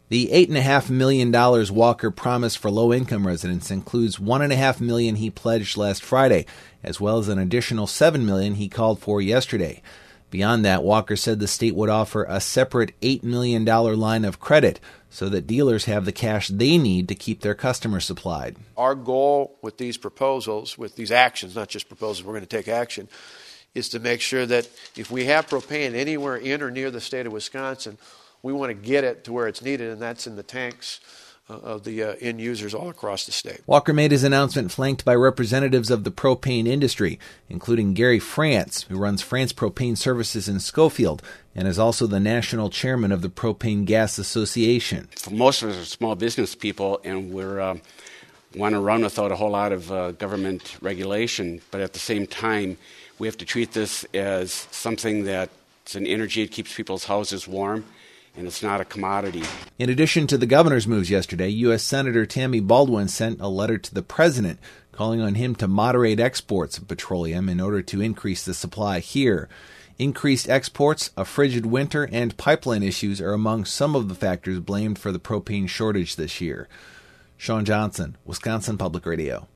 The $8.5 million Walker promised for low-income residents includes $1.5 million he pledged last Friday, as well as an additional $7 million he called for yesterday. Beyond that, Walker said the state would offer a separate $8 million line of credit so that dealers have the cash they need to keep their customers supplied. Our goal with these proposals, with these actions, not just proposals, we're going to take action, is to make sure that if we have propane anywhere in or near the state of Wisconsin, we want to get it to where it's needed, and that's in the tanks of the end users all across the state. Walker made his announcement flanked by representatives of the propane industry, including Gary France, who runs France Propane Services in Schofield and is also the national chairman of the Propane Gas Association. For most of us are small business people, and we're want to run without a whole lot of government regulation, but at the same time, we have to treat this as something that's an energy that keeps people's houses warm, and it's not a commodity. In addition to the governor's moves yesterday, U.S. Senator Tammy Baldwin sent a letter to the president calling on him to moderate exports of petroleum in order to increase the supply here. Increased exports, a frigid winter, and pipeline issues are among some of the factors blamed for the propane shortage this year. Sean Johnson, Wisconsin Public Radio.